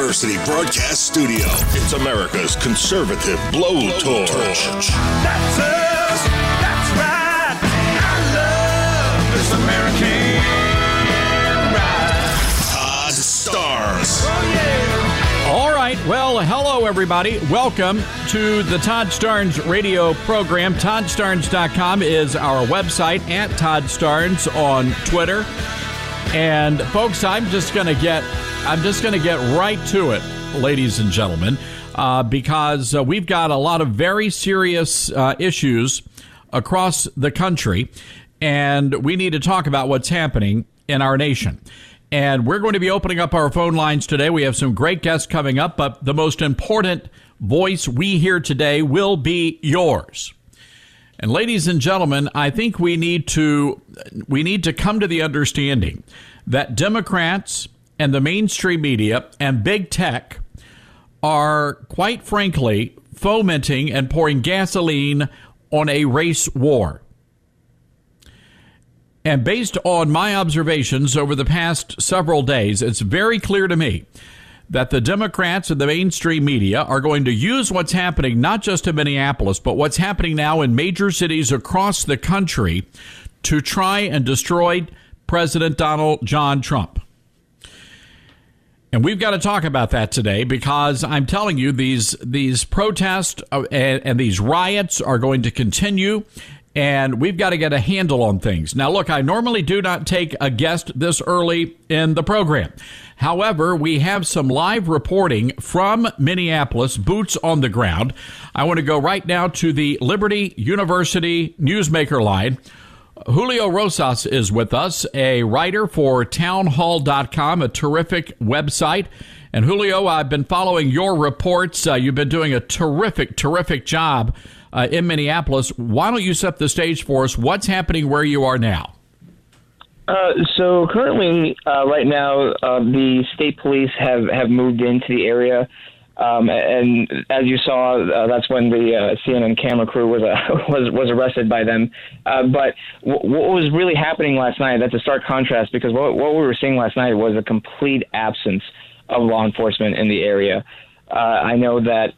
University broadcast studio. It's America's conservative blowtorch. That's us. That's right. I love this American ride. Todd Starnes. Oh, yeah. All right. Well, hello, everybody. Welcome to the Todd Starnes radio program. ToddStarnes.com is our website, at Todd Starnes on Twitter. And folks, I'm just going to get right to it, ladies and gentlemen, because we've got a lot of very serious issues across the country, and we need to talk about what's happening in our nation. And we're going to be opening up our phone lines today. We have some great guests coming up, but the most important voice we hear today will be yours. And ladies and gentlemen, I think we need to come to the understanding that Democrats and the mainstream media and big tech are, quite frankly, fomenting and pouring gasoline on a race war. And based on my observations over the past several days, it's very clear to me that the Democrats and the mainstream media are going to use what's happening not just in Minneapolis, but what's happening now in major cities across the country to try and destroy President Donald John Trump. And we've got to talk about that today because I'm telling you, these protests and these riots are going to continue, and we've got to get a handle on things. Now, look, I normally do not take a guest this early in the program. However, we have some live reporting from Minneapolis, boots on the ground. I want to go right now to the Liberty University Newsmaker line. Julio Rosas is with us, a writer for townhall.com, a terrific website. And Julio, I've been following your reports. You've been doing a terrific job in Minneapolis. Why don't you set the stage for us? What's happening where you are now? So currently, right now, the state police have moved into the area. And as you saw, that's when the CNN camera crew was arrested by them. But what was really happening last night, that's a stark contrast, because what we were seeing last night was a complete absence of law enforcement in the area. I know that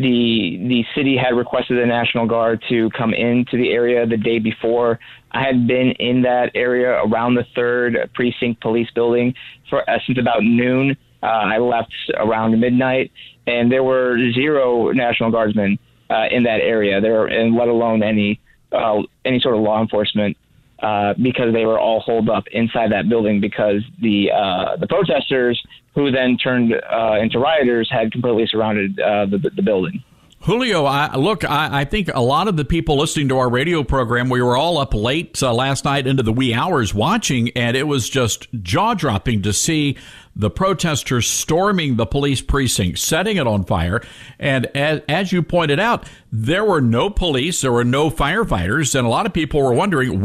the city had requested the National Guard to come into the area the day before. I had been in that area around the 3rd Precinct Police Building since about noon. I left around midnight, and there were 0 National Guardsmen in that area there, and let alone any sort of law enforcement, because they were all holed up inside that building because the protesters, who then turned into rioters, had completely surrounded the building. Julio, I think a lot of the people listening to our radio program, we were all up late last night into the wee hours watching, and it was just jaw-dropping to see the protesters storming the police precinct, setting it on fire. And as you pointed out, there were no police, there were no firefighters, and a lot of people were wondering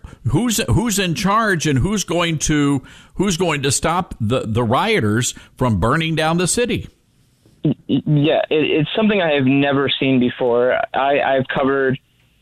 who's in charge and who's going to stop the rioters from burning down the city. Yeah, it's something I have never seen before. I've covered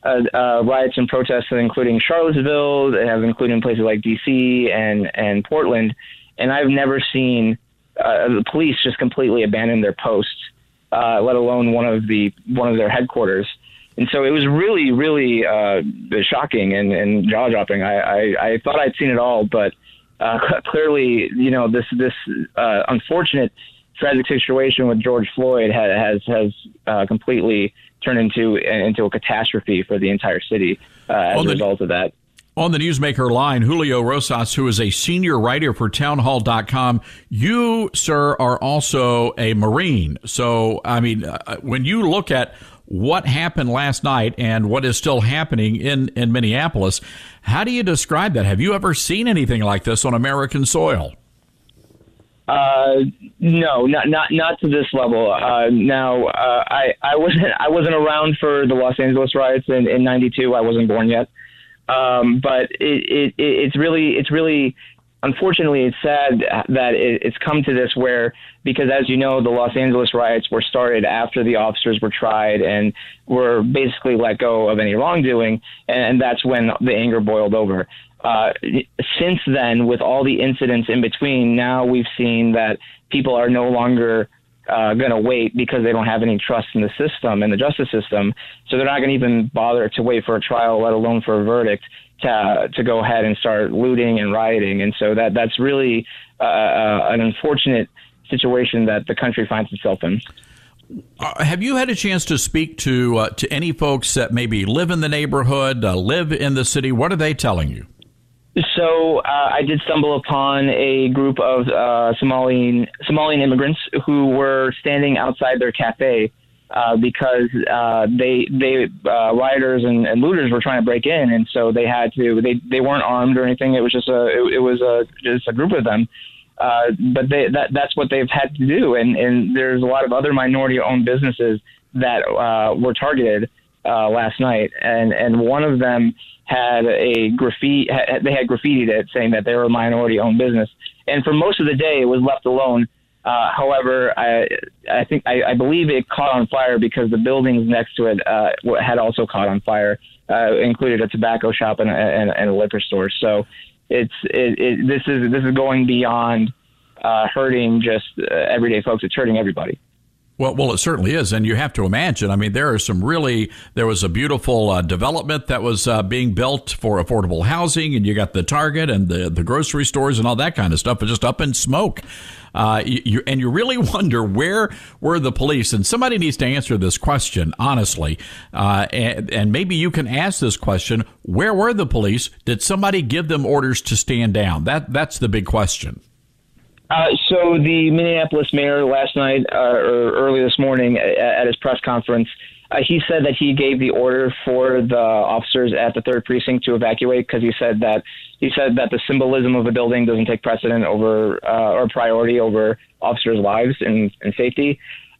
riots and protests, including Charlottesville, including places like D.C. and Portland, and I've never seen the police just completely abandon their posts, let alone one of their headquarters. And so it was really, really shocking and jaw-dropping. I thought I'd seen it all, but clearly, this unfortunate tragic situation with George Floyd has completely turned into a catastrophe for the entire city as a result of that. On the Newsmaker line, Julio Rosas, who is a senior writer for townhall.com. You, sir, are also a Marine. So, I mean, when you look at what happened last night and what is still happening in Minneapolis, how do you describe that? Have you ever seen anything like this on American soil? No, not to this level. I wasn't around for the Los Angeles riots in '92. I wasn't born yet. But it's really, unfortunately, it's sad that it's come to this where, because as you know, the Los Angeles riots were started after the officers were tried and were basically let go of any wrongdoing. And that's when the anger boiled over. Since then, with all the incidents in between, now we've seen that people are no longer going to wait because they don't have any trust in the system and the justice system. So they're not going to even bother to wait for a trial, let alone for a verdict, to go ahead and start looting and rioting. And so that's really an unfortunate situation that the country finds itself in. Have you had a chance to speak to any folks that maybe live in the neighborhood, live in the city? What are they telling you? So I did stumble upon a group of Somalian immigrants who were standing outside their cafe because rioters and looters were trying to break in, and so they had to. They weren't armed or anything. It was just just a group of them. But that's what they've had to do, and there's a lot of other minority-owned businesses that were targeted last night, and one of them had a graffiti. They had graffitied it, saying that they were a minority-owned business, and for most of the day it was left alone. However, I believe it caught on fire because the buildings next to it had also caught on fire, included a tobacco shop and a liquor store. So this is going beyond hurting just everyday folks. It's hurting everybody. Well, it certainly is, and you have to imagine. I mean, there was a beautiful development that was being built for affordable housing, and you got the Target and the grocery stores and all that kind of stuff, but just up in smoke. You really wonder, where were the police? And somebody needs to answer this question honestly, and maybe you can ask this question: where were the police? Did somebody give them orders to stand down? That's the big question. So the Minneapolis mayor last night or early this morning at his press conference, he said that he gave the order for the officers at the 3rd Precinct to evacuate because he said that the symbolism of a building doesn't take precedent over or priority over officers' lives and safety.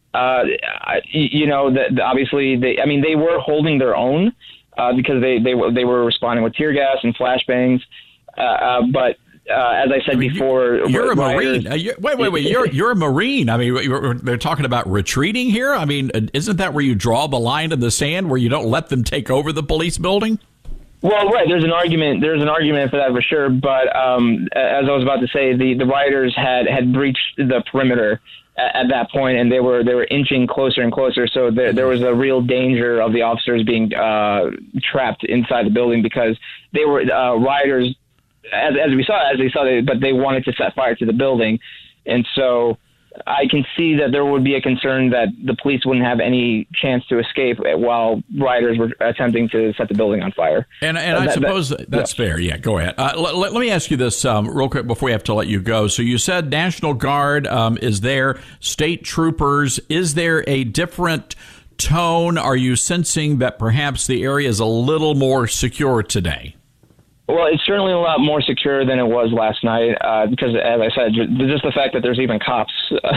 Obviously, they were holding their own because they were responding with tear gas and flashbangs, but. As I said before, you're a Marine. Wait! You're a Marine. I mean, they're talking about retreating here. I mean, isn't that where you draw the line in the sand, where you don't let them take over the police building? Well, right. There's an argument for that for sure. But as I was about to say, the rioters had breached the perimeter at that point, and they were inching closer and closer. So there was a real danger of the officers being trapped inside the building because they were rioters. As they saw, but they wanted to set fire to the building. And so I can see that there would be a concern that the police wouldn't have any chance to escape while rioters were attempting to set the building on fire. And I suppose that's fair. Yeah, go ahead. Let me ask you this real quick before we have to let you go. So you said National Guard is there, state troopers. Is there a different tone? Are you sensing that perhaps the area is a little more secure today? Well, it's certainly a lot more secure than it was last night because, as I said, just the fact that there's even cops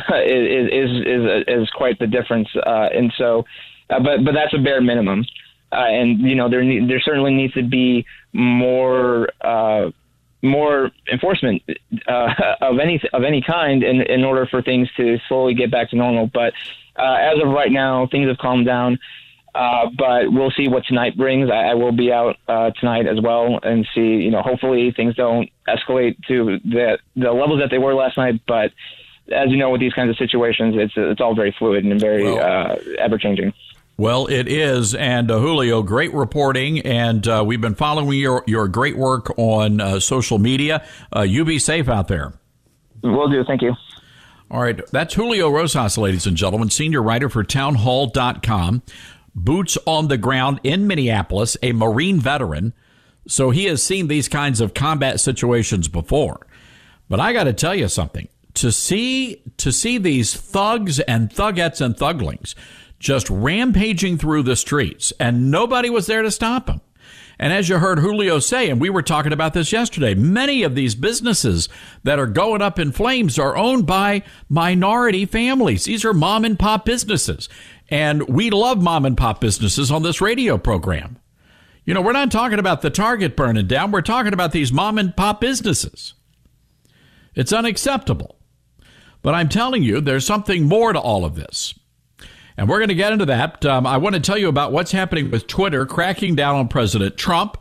is quite the difference. And so, but that's a bare minimum. And there certainly needs to be more enforcement of any kind in order for things to slowly get back to normal. But as of right now, things have calmed down. But we'll see what tonight brings. I will be out tonight as well and see, hopefully things don't escalate to the levels that they were last night. But as you know, with these kinds of situations, it's all very fluid and very ever-changing. Well, it is. And Julio, great reporting. And we've been following your great work on social media. You be safe out there. Will do. Thank you. All right. That's Julio Rosas, ladies and gentlemen, senior writer for townhall.com. Boots on the ground in Minneapolis, a Marine veteran. So he has seen these kinds of combat situations before. But I got to tell you something. To see these thugs and thugettes and thuglings just rampaging through the streets, and nobody was there to stop them. And as you heard Julio say, and we were talking about this yesterday, many of these businesses that are going up in flames are owned by minority families. These are mom and pop businesses. And we love mom and pop businesses on this radio program. We're not talking about the Target burning down. We're talking about these mom and pop businesses. It's unacceptable. But I'm telling you, there's something more to all of this. And we're going to get into that. I want to tell you about what's happening with Twitter cracking down on President Trump.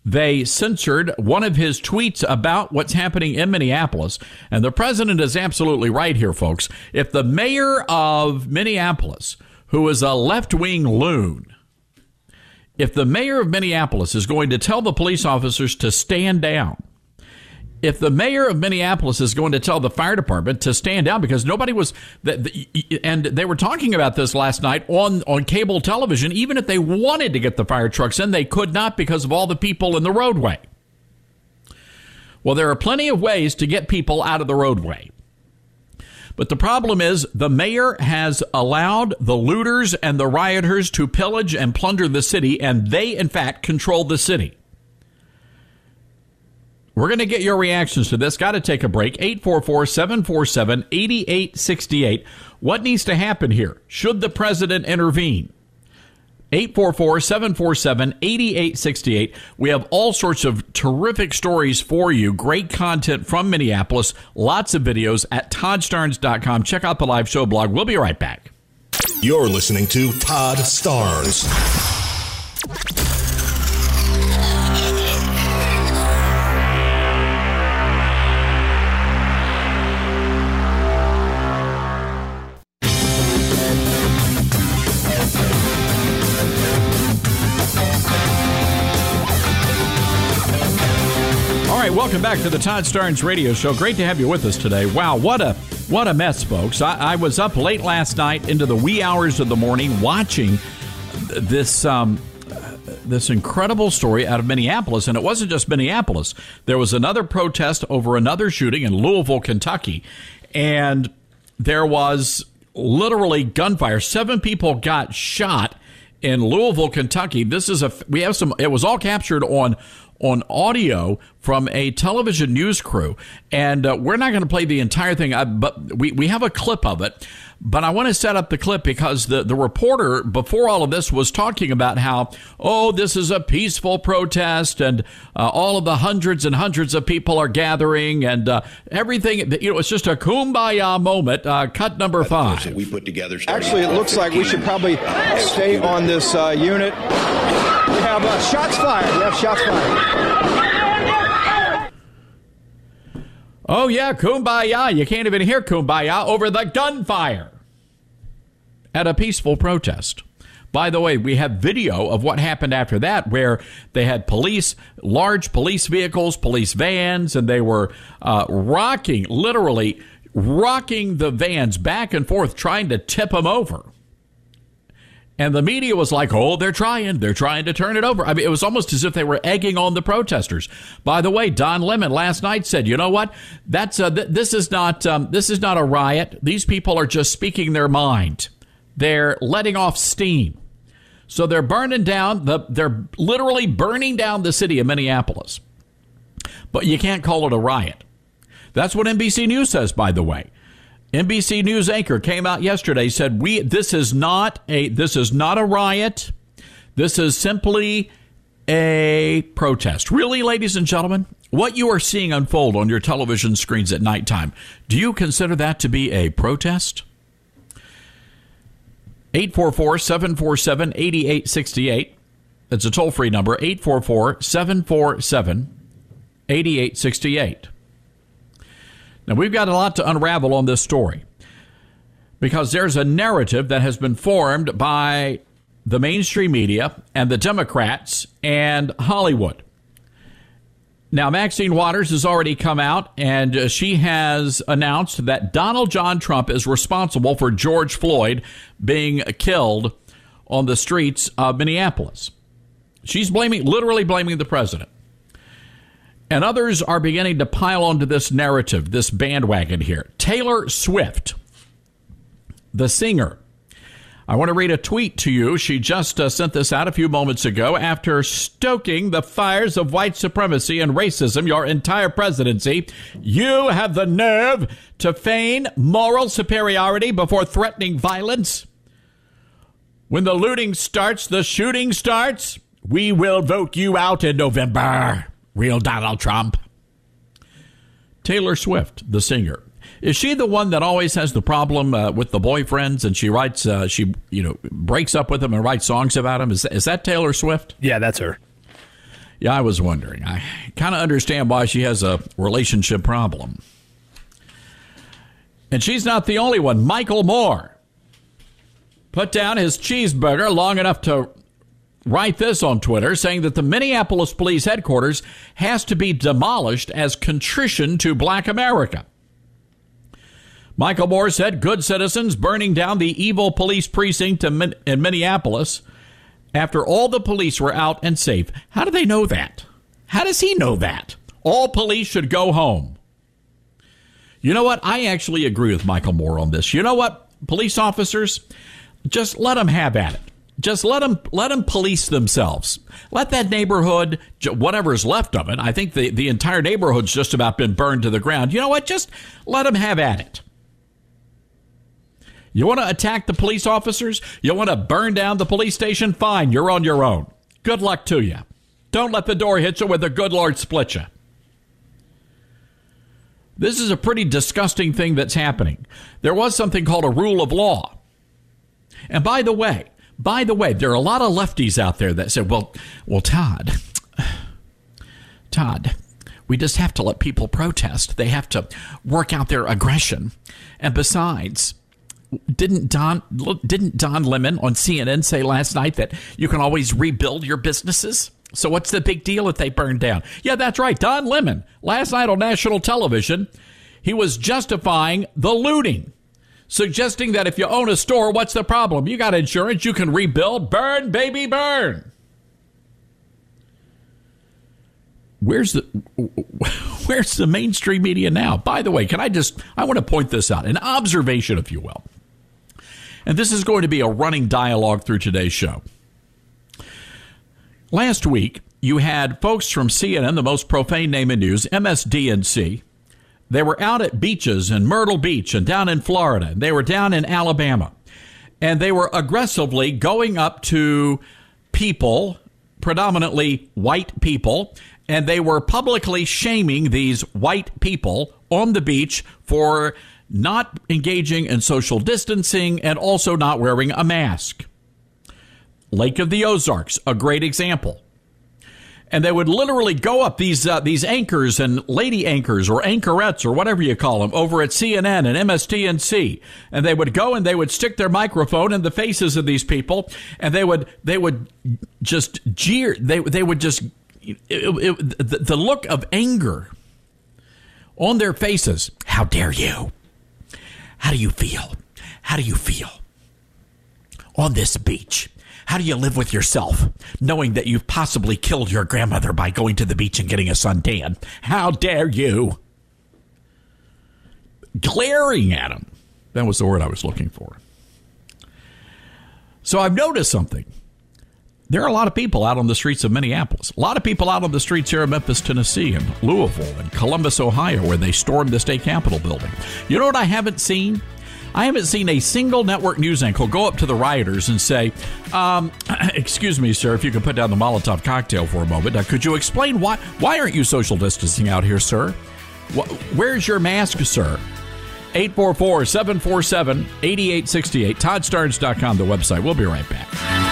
They censored one of his tweets about what's happening in Minneapolis. And the president is absolutely right here, folks. If the mayor of Minneapolis, who is a left-wing loon, if the mayor of Minneapolis is going to tell the police officers to stand down, if the mayor of Minneapolis is going to tell the fire department to stand down because nobody was, and they were talking about this last night on cable television, even if they wanted to get the fire trucks in, they could not because of all the people in the roadway. Well, there are plenty of ways to get people out of the roadway. But the problem is the mayor has allowed the looters and the rioters to pillage and plunder the city, and they, in fact, control the city. We're going to get your reactions to this. Got to take a break. 844-747-8868. What needs to happen here? Should the president intervene? 844-747-8868. We have all sorts of terrific stories for you. Great content from Minneapolis. Lots of videos at ToddStarnes.com. Check out the live show blog. We'll be right back. You're listening to Todd Starnes. Welcome back to the Todd Starnes Radio Show. Great to have you with us today. Wow, what a mess, folks. I was up late last night into the wee hours of the morning watching this incredible story out of Minneapolis. And it wasn't just Minneapolis. There was another protest over another shooting in Louisville, Kentucky. And there was literally gunfire. 7 people got shot in Louisville, Kentucky. It was all captured on audio from a television news crew. And we're not going to play the entire thing, but we have a clip of it. But I want to set up the clip because the reporter before all of this was talking about how, this is a peaceful protest and all of the hundreds and hundreds of people are gathering and everything. It's just a kumbaya moment. Cut number 5. We put together. Actually, it looks like we should probably stay on this unit. We have shots fired. Oh, yeah, kumbaya. You can't even hear kumbaya over the gunfire at a peaceful protest. By the way, we have video of what happened after that, where they had large police vehicles, police vans, and they were literally rocking the vans back and forth, trying to tip them over. And the media was like, they're trying to turn it over. I mean, it was almost as if they were egging on the protesters. By the way, Don Lemon last night said, you know what? This is not a riot. These people are just speaking their mind. They're letting off steam. So they're they're literally burning down the city of Minneapolis. But you can't call it a riot. That's what NBC News says, by the way. NBC News anchor came out yesterday, said this is not a riot. This is simply a protest. Really, ladies and gentlemen, what you are seeing unfold on your television screens at nighttime, do you consider that to be a protest? 844-747-8868. It's a toll-free number, 844-747-8868. Now, we've got a lot to unravel on this story because there's a narrative that has been formed by the mainstream media and the Democrats and Hollywood. Now, Maxine Waters has already come out and she has announced that Donald John Trump is responsible for George Floyd being killed on the streets of Minneapolis. She's literally blaming the president. And others are beginning to pile onto this narrative, this bandwagon here. Taylor Swift, the singer. I want to read a tweet to you. She just sent this out a few moments ago. After stoking the fires of white supremacy and racism your entire presidency, you have the nerve to feign moral superiority before threatening violence. When the looting starts, the shooting starts. We will vote you out in November. Real Donald Trump. Taylor Swift, the singer. Is she the one that always has the problem with the boyfriends and she writes, breaks up with them and writes songs about them? Is that Taylor Swift? Yeah, that's her. Yeah, I was wondering. I kind of understand why she has a relationship problem. And she's not the only one. Michael Moore put down his cheeseburger long enough to write this on Twitter, saying that the Minneapolis police headquarters has to be demolished as contrition to Black America. Michael Moore said good citizens burning down the evil police precinct in Minneapolis after all the police were out and safe. How do they know that? How does he know that? All police should go home. You know what? I actually agree with Michael Moore on this. You know what? Police officers, just let them have at it. Just let them police themselves. Let that neighborhood, whatever's left of it, I think the entire neighborhood's just about been burned to the ground. You know what? Just let them have at it. You want to attack the police officers? You want to burn down the police station? Fine, you're on your own. Good luck to you. Don't let the door hit you where the good Lord split you. This is a pretty disgusting thing that's happening. There was something called a rule of law. And by the way, there are a lot of lefties out there that said, well, Todd, we just have to let people protest. They have to work out their aggression. And besides, didn't Don Lemon on CNN say last night that you can always rebuild your businesses? So what's the big deal if they burn down? Yeah, that's right. Don Lemon, last night on national television, he was justifying the looting, suggesting that if you own a store, what's the problem? You got insurance, you can rebuild. Burn, baby, burn. Where's the mainstream media now? By the way, I want to point this out, an observation, if you will. And this is going to be a running dialogue through today's show. Last week, you had folks from CNN, the most profane name in news, MSDNC. They were out at beaches in Myrtle Beach and down in Florida. They were down in Alabama. And they were aggressively going up to people, predominantly white people, and they were publicly shaming these white people on the beach for not engaging in social distancing and also not wearing a mask. Lake of the Ozarks, a great example. And they would literally go up, these anchors and lady anchors or anchorettes or whatever you call them over at CNN and MSDNC. And they would go and they would stick their microphone in the faces of these people. And they would just jeer. They would just, the look of anger on their faces. How dare you? How do you feel? How do you feel on this beach? How do you live with yourself, knowing that you've possibly killed your grandmother by going to the beach and getting a suntan? How dare you? Glaring at him. That was the word I was looking for. So I've noticed something. There are a lot of people out on the streets of Minneapolis. A lot of people out on the streets here in Memphis, Tennessee, and Louisville, and Columbus, Ohio, where they stormed the state capitol building. You know what I haven't seen? I haven't seen a single network news anchor go up to the rioters and say, excuse me, sir, if you could put down the Molotov cocktail for a moment. Could you explain why aren't you social distancing out here, sir? Where's your mask, sir? 844-747-8868. ToddStarnes.com, the website. We'll be right back.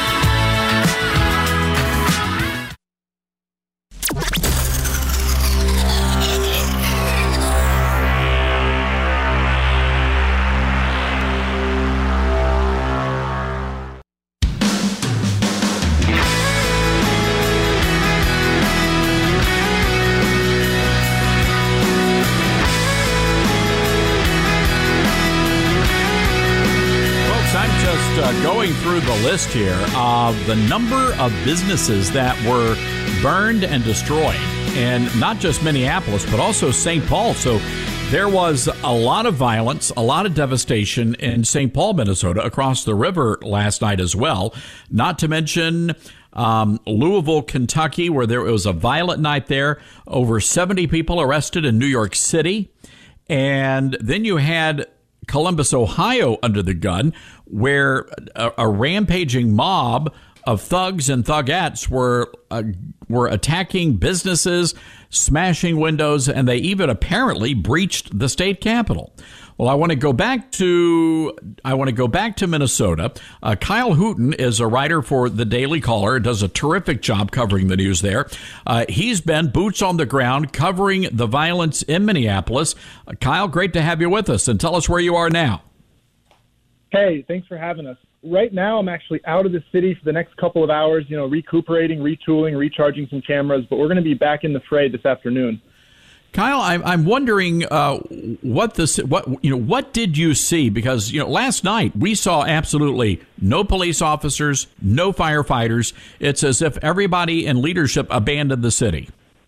Going through the list here of the number of businesses that were burned and destroyed, and not just Minneapolis, but also St. Paul. So there was a lot of violence, a lot of devastation in St. Paul, Minnesota, across the river last night as well. Not to mention Louisville, Kentucky, where there was a violent night there. Over 70 people arrested in New York City. And then you had Columbus, Ohio under the gun, where a rampaging mob of thugs and thugettes were attacking businesses, smashing windows, and they even apparently breached the state capitol. Well, I want to go back to Minnesota. Kyle Hooten is a writer for the Daily Caller, does a terrific job covering the news there. He's been boots on the ground covering the violence in Minneapolis. Kyle, great to have you with us, and tell us where you are now. Hey, thanks for having us. Right now, I'm actually out of the city for the next couple of hours, recuperating, retooling, recharging some cameras, but we're going to be back in the fray this afternoon. Kyle, I'm wondering what did you see? Because last night we saw absolutely no police officers, no firefighters. It's as if everybody in leadership abandoned the city.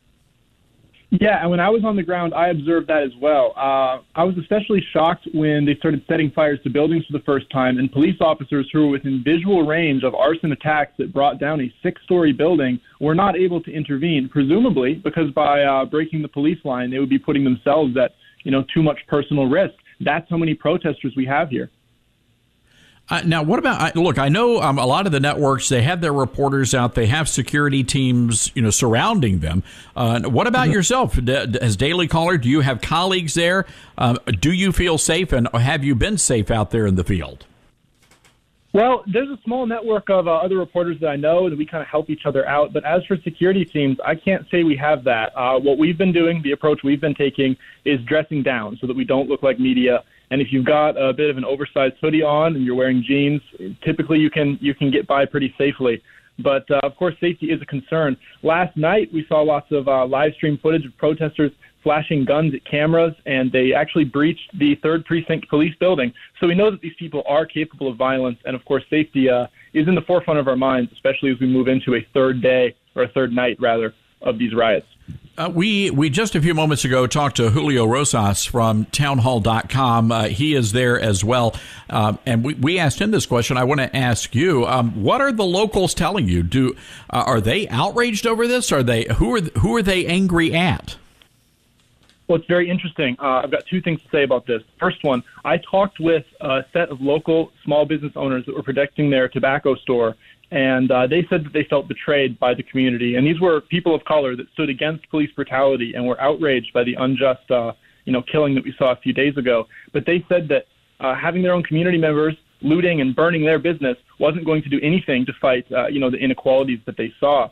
Yeah, and when I was on the ground, I observed that as well. I was especially shocked when they started setting fires to buildings for the first time, and police officers who were within visual range of arson attacks that brought down a 6-story building were not able to intervene, presumably because by breaking the police line, they would be putting themselves at too much personal risk. That's how many protesters we have here. Now, what about, look, I know a lot of the networks, they have their reporters out. They have security teams, surrounding them. What about yourself? As Daily Caller, do you have colleagues there? Do you feel safe, and have you been safe out there in the field? Well, there's a small network of other reporters that I know that we kind of help each other out. But as for security teams, I can't say we have that. What we've been doing, the approach we've been taking, is dressing down so that we don't look like media. And if you've got a bit of an oversized hoodie on and you're wearing jeans, typically you can get by pretty safely. But, of course, safety is a concern. Last night we saw lots of live stream footage of protesters flashing guns at cameras, and they actually breached the 3rd Precinct police building. So we know that these people are capable of violence, and, of course, safety is in the forefront of our minds, especially as we move into a third night, of these riots. We just a few moments ago talked to Julio Rosas from townhall.com. He is there as well. And we asked him this question. I want to ask you, what are the locals telling you? Are they outraged over this? Who are they angry at? Well, it's very interesting. I've got 2 things to say about this. First one, I talked with a set of local small business owners that were protecting their tobacco store, and they said that they felt betrayed by the community. And these were people of color that stood against police brutality and were outraged by the unjust, killing that we saw a few days ago. But they said that having their own community members looting and burning their business wasn't going to do anything to fight, the inequalities that they saw.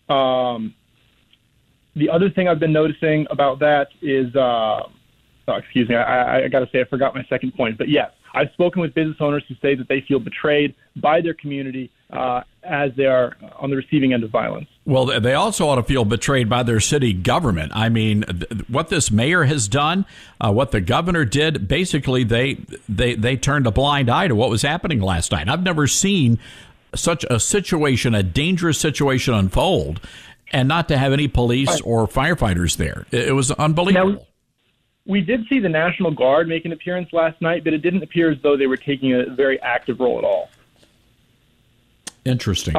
The other thing I've been noticing about that is, excuse me, I got to say I forgot my second point. But yes, I've spoken with business owners who say that they feel betrayed by their community as they are on the receiving end of violence. Well, they also ought to feel betrayed by their city government. I mean, what this mayor has done, what the governor did, basically they turned a blind eye to what was happening last night. I've never seen such a situation, a dangerous situation unfold, and not to have any police or firefighters there. It was unbelievable. Now, we did see the National Guard make an appearance last night, but it didn't appear as though they were taking a very active role at all. Interesting.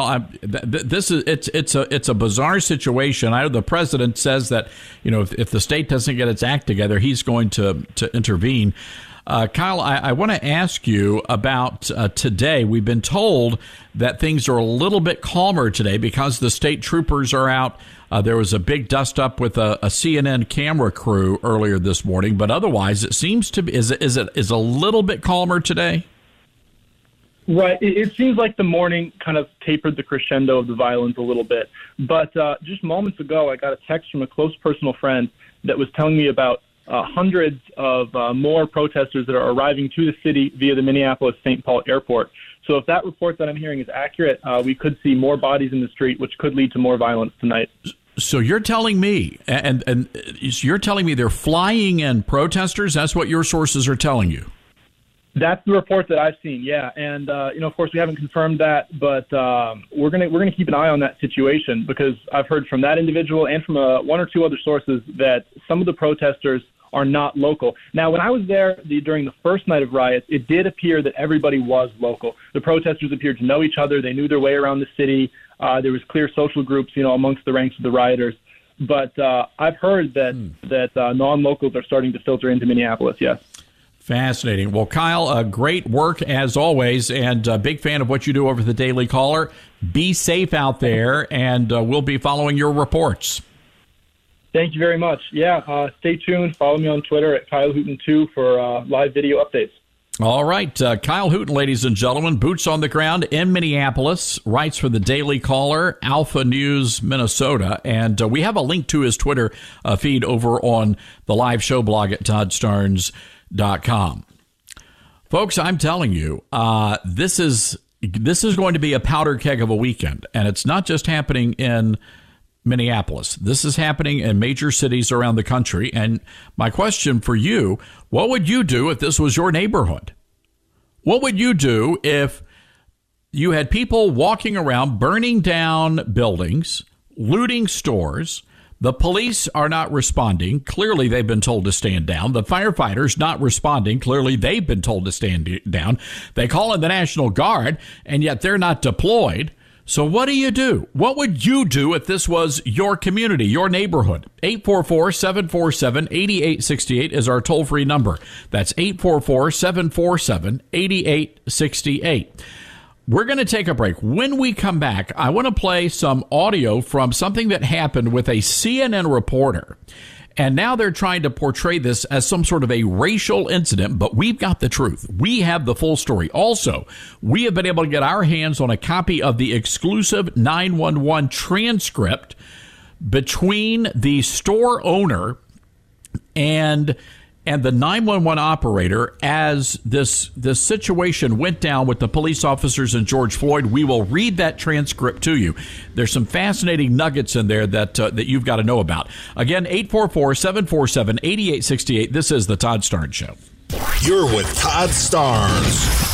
It's a bizarre situation. I know the president says that if the state doesn't get its act together, he's going to intervene. Kyle, I want to ask you about today. We've been told that things are a little bit calmer today because the state troopers are out. There was a big dust up with a CNN camera crew earlier this morning, but otherwise it seems to be is a little bit calmer today. Right. It seems like the morning kind of tapered the crescendo of the violence a little bit. But just moments ago, I got a text from a close personal friend that was telling me about hundreds of more protesters that are arriving to the city via the Minneapolis-St. Paul airport. So if that report that I'm hearing is accurate, we could see more bodies in the street, which could lead to more violence tonight. So you're telling me, and you're telling me they're flying in protesters? That's what your sources are telling you? That's the report that I've seen, yeah. And, of course, we haven't confirmed that, but we're gonna keep an eye on that situation because I've heard from that individual and from 1 or 2 other sources that some of the protesters are not local. Now, when I was there during the first night of riots, it did appear that everybody was local. The protesters appeared to know each other. They knew their way around the city. There was clear social groups, amongst the ranks of the rioters. But I've heard that non-locals are starting to filter into Minneapolis, yes. Fascinating. Well, Kyle, great work as always, and a big fan of what you do over the Daily Caller. Be safe out there, and we'll be following your reports. Thank you very much. Yeah, stay tuned. Follow me on Twitter at Kyle Hooten2 for live video updates. All right. Kyle Hooten, ladies and gentlemen, boots on the ground in Minneapolis, writes for the Daily Caller, Alpha News, Minnesota. And we have a link to his Twitter feed over on the live show blog at toddstarnes.com. Folks, I'm telling you, this is going to be a powder keg of a weekend. And it's not just happening in Minneapolis. This is happening in major cities around the country. And my question for you, what would you do if this was your neighborhood? What would you do if you had people walking around burning down buildings, looting stores? The police are not responding. Clearly, they've been told to stand down. The firefighters not responding. Clearly, they've been told to stand down. They call in the National Guard, and yet they're not deployed. So what do you do? What would you do if this was your community, your neighborhood? 844-747-8868 is our toll-free number. That's 844-747-8868. We're going to take a break. When we come back, I want to play some audio from something that happened with a CNN reporter. And now they're trying to portray this as some sort of a racial incident, but we've got the truth. We have the full story. Also, we have been able to get our hands on a copy of the exclusive 911 transcript between the store owner and the 911 operator as this situation went down with the police officers and George Floyd. We will read that transcript to you. There's some fascinating nuggets in there that you've got to know about. Again, 844-747-8868. This is the Todd Starnes Show. You're with Todd Starnes.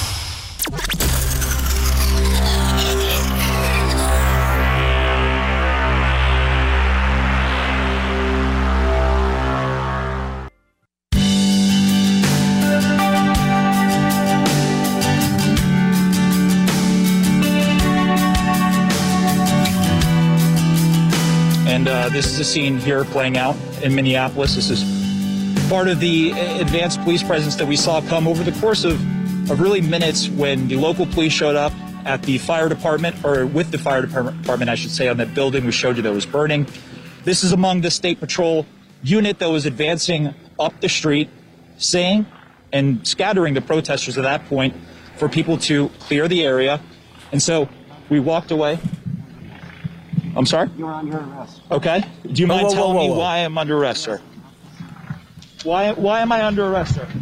This is a scene here playing out in Minneapolis. This is part of the advanced police presence that we saw come over the course of really minutes when the local police showed up at the fire department, or with the fire department, I should say, on that building we showed you that was burning. This is among the State Patrol unit that was advancing up the street, saying and scattering the protesters at that point for people to clear the area. And so we walked away. I'm sorry? You're under arrest. Okay. Do you mind telling me why I'm under arrest, sir? Why am I under arrest, sir?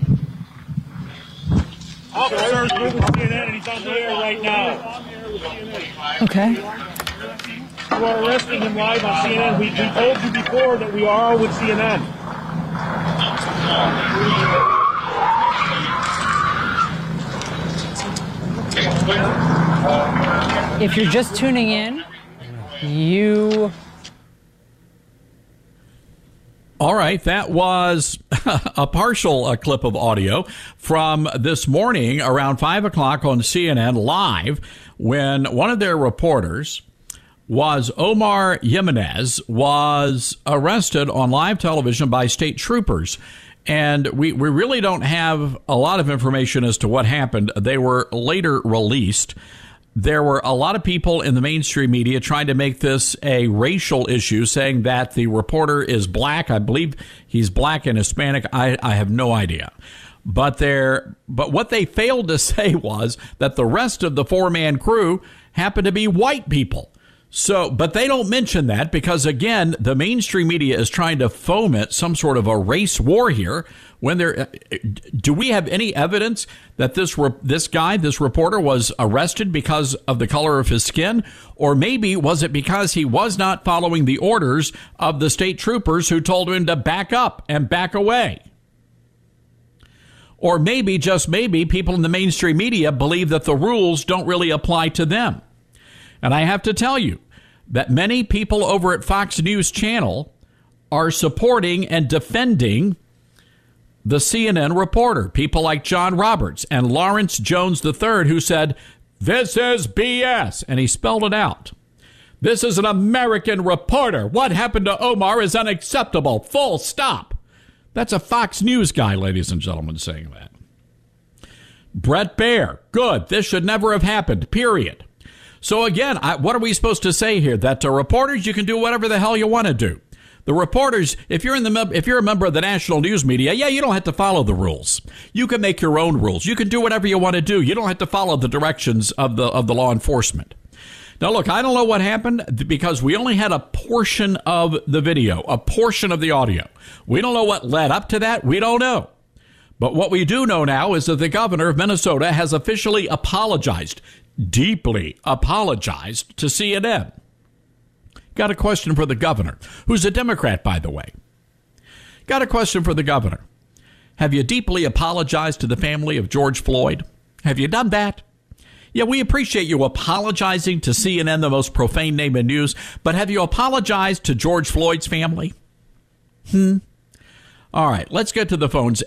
Officer's with CNN and he's on the air right now. Okay. You are arresting him live on CNN. We told you before that we are with CNN. If you're just tuning in, All right, that was a partial clip of audio from this morning around 5 o'clock on CNN Live when one of their reporters was Omar Jimenez was arrested on live television by state troopers. And we really don't have a lot of information as to what happened. They were later released. There were a lot of people in the mainstream media trying to make this a racial issue, saying that the reporter is black. I believe he's black and Hispanic. I have no idea. But what they failed to say was that the rest of the four-man crew happened to be white people. So, but they don't mention that because, again, the mainstream media is trying to foment some sort of a race war here. When do we have any evidence that this reporter was arrested because of the color of his skin? Or maybe was it because he was not following the orders of the state troopers who told him to back up and back away? Or maybe, just maybe, people in the mainstream media believe that the rules don't really apply to them. And I have to tell you that many people over at Fox News Channel are supporting and defending the CNN reporter. People like John Roberts and Lawrence Jones III, who said, "This is BS," and he spelled it out. "This is an American reporter. What happened to Omar is unacceptable. Full stop." That's a Fox News guy, ladies and gentlemen, saying that. Brett Baer, good. This should never have happened, period. So again, what are we supposed to say here? That reporters, you can do whatever the hell you want to do. The reporters, if you're a member of the national news media, you don't have to follow the rules. You can make your own rules. You can do whatever you want to do. You don't have to follow the directions of the law enforcement. Now, look, I don't know what happened because we only had a portion of the video, a portion of the audio. We don't know what led up to that. We don't know. But what we do know now is that the governor of Minnesota has officially apologized, deeply apologized to CNN. Got a question for the governor, who's a Democrat, by the way. Got a question for the governor. Have you deeply apologized to the family of George Floyd? Have you done that? Yeah, we appreciate you apologizing to CNN, the most profane name in news, but have you apologized to George Floyd's family? All right, let's get to the phones.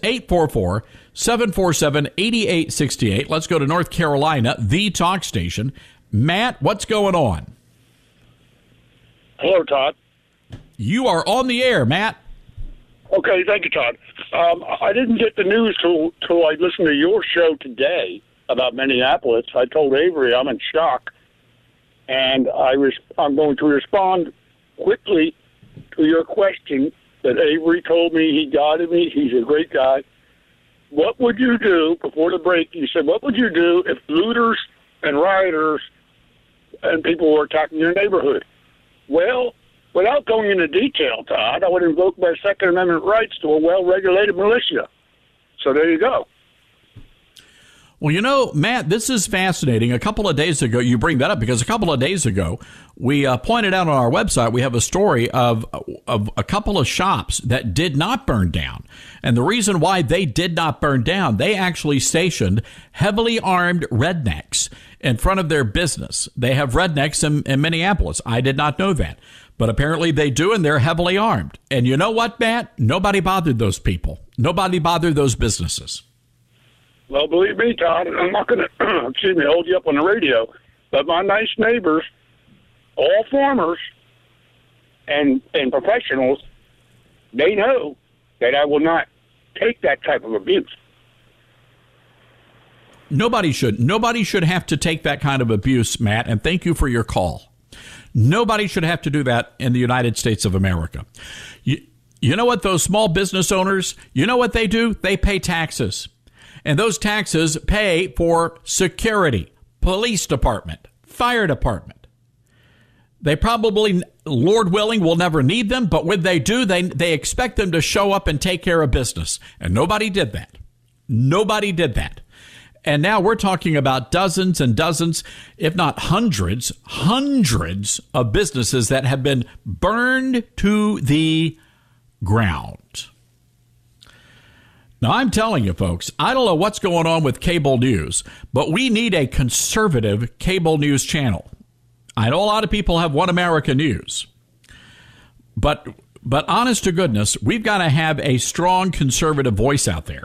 844-747-8868. Let's go to North Carolina, the talk station. Matt, what's going on? Hello, Todd. You are on the air, Matt. Okay, thank you, Todd. I didn't get the news till I listened to your show today about Minneapolis. I told Avery I'm in shock, and I'm going to respond quickly to your question that Avery told me. He guided me. He's a great guy. What would you do, before the break, you said, what would you do if looters and rioters and people were attacking your neighborhood? Well, without going into detail, Todd, I would invoke my Second Amendment rights to a well-regulated militia. So there you go. Well, you know, Matt, this is fascinating. A couple of days ago, you bring that up because a couple of days ago, we pointed out on our website, we have a story of a couple of shops that did not burn down. And the reason why they did not burn down, they actually stationed heavily armed rednecks in front of their business. They have rednecks in Minneapolis. I did not know that. But apparently they do, and they're heavily armed. And you know what, Matt? Nobody bothered those people. Nobody bothered those businesses. Well, believe me, Todd, I'm not going to, hold you up on the radio, but my nice neighbors, all farmers and professionals, they know that I will not take that type of abuse. Nobody should have to take that kind of abuse, Matt, and thank you for your call. Nobody should have to do that in the United States of America. You know what, those small business owners, you know what they do? They pay taxes. And those taxes pay for security, police department, fire department. They probably, Lord willing, will never need them, but when they do, they expect them to show up and take care of business. And nobody did that. Nobody did that. And now we're talking about dozens and dozens, if not hundreds of businesses that have been burned to the ground. Now, I'm telling you, folks, I don't know what's going on with cable news, but we need a conservative cable news channel. I know a lot of people have One America News, but honest to goodness, we've got to have a strong conservative voice out there.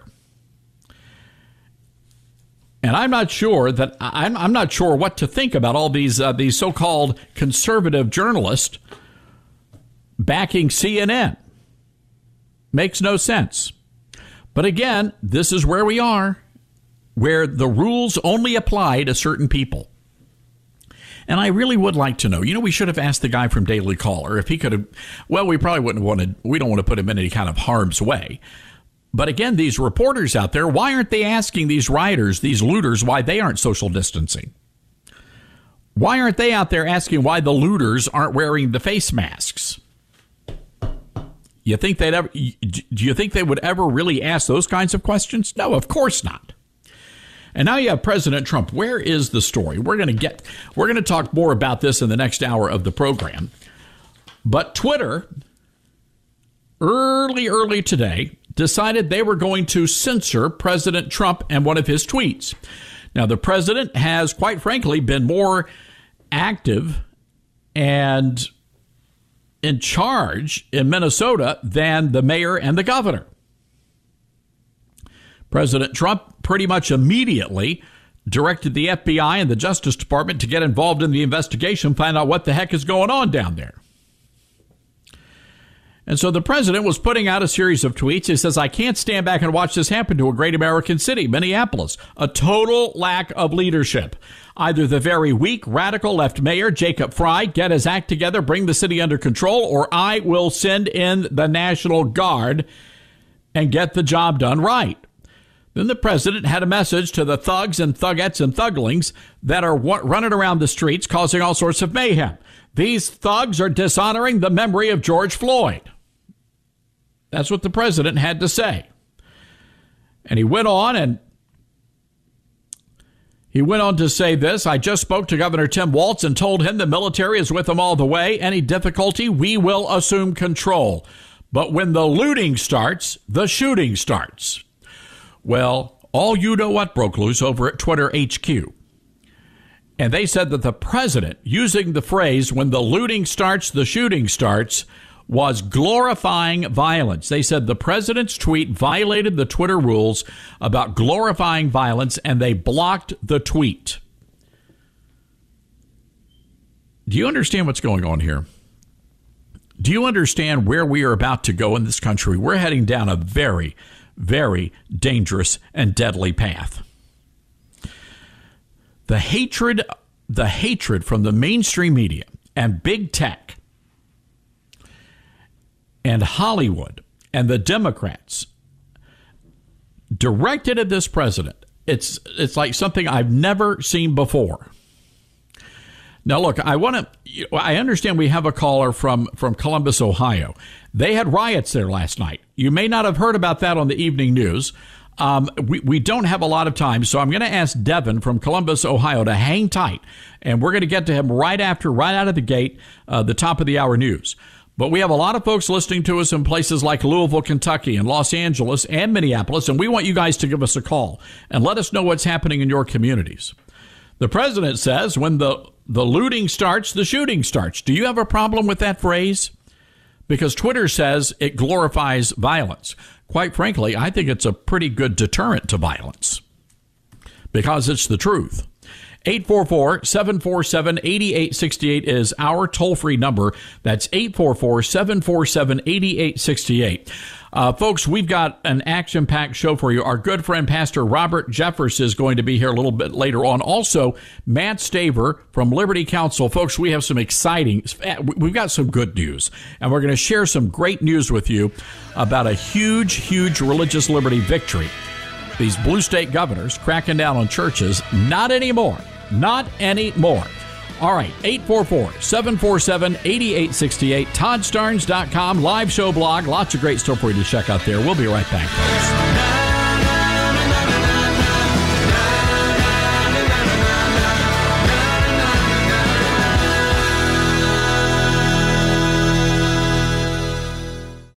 And I'm not sure what to think about all these so-called conservative journalists backing CNN. Makes no sense. But again, this is where we are, where the rules only apply to certain people. And I really would like to know, we should have asked the guy from Daily Caller if he could have, well, we probably wouldn't have wanted, we don't want to put him in any kind of harm's way. But again, these reporters out there, why aren't they asking these rioters, these looters, why they aren't social distancing? Why aren't they out there asking why the looters aren't wearing the face masks? Do you think they would ever really ask those kinds of questions? No, of course not. And now you have President Trump. Where is the story? We're going to talk more about this in the next hour of the program. But Twitter, early today, decided they were going to censor President Trump and one of his tweets. Now, the president has, quite frankly, been more active and in charge in Minnesota than the mayor and the governor. President Trump pretty much immediately directed the FBI and the Justice Department to get involved in the investigation, find out what the heck is going on down there. And so the president was putting out a series of tweets. He says, I can't stand back and watch this happen to a great American city, Minneapolis. A total lack of leadership. Either the very weak, radical left mayor, Jacob Frey, get his act together, bring the city under control, or I will send in the National Guard and get the job done right. Then the president had a message to the thugs and thugettes and thuglings that are running around the streets causing all sorts of mayhem. These thugs are dishonoring the memory of George Floyd. That's what the president had to say. And he went on to say this. I just spoke to Governor Tim Walz and told him the military is with him all the way. Any difficulty, we will assume control. But when the looting starts, the shooting starts. Well, all you know what broke loose over at Twitter HQ. And they said that the president, using the phrase, when the looting starts, the shooting starts, was glorifying violence. They said the president's tweet violated the Twitter rules about glorifying violence, and they blocked the tweet. Do you understand what's going on here? Do you understand where we are about to go in this country? We're heading down a very, very dangerous and deadly path. The hatred from the mainstream media and big tech and Hollywood and the Democrats directed at this president, it's like something I've never seen before. Now, look, I understand we have a caller from Columbus, Ohio. They had riots there last night. You may not have heard about that on the evening news. We don't have a lot of time, so I'm going to ask Devin from Columbus, Ohio, to hang tight, and we're going to get to him right out of the gate, the top of the hour news. But we have a lot of folks listening to us in places like Louisville, Kentucky, and Los Angeles and Minneapolis, and we want you guys to give us a call and let us know what's happening in your communities. The president says when the looting starts, the shooting starts. Do you have a problem with that phrase? Because Twitter says it glorifies violence. Quite frankly, I think it's a pretty good deterrent to violence because it's the truth. 844-747-8868 is our toll-free number. That's 844-747-8868. Folks, we've got an action-packed show for you. Our good friend, Pastor Robert Jeffress, is going to be here a little bit later on. Also, Matt Staver from Liberty Counsel. Folks, we have we've got some good news, and we're going to share some great news with you about a huge, huge religious liberty victory. These blue state governors cracking down on churches. Not anymore. Not anymore. All right, 844-747-8868, ToddStarnes.com, live show blog, lots of great stuff for you to check out there. We'll be right back, folks.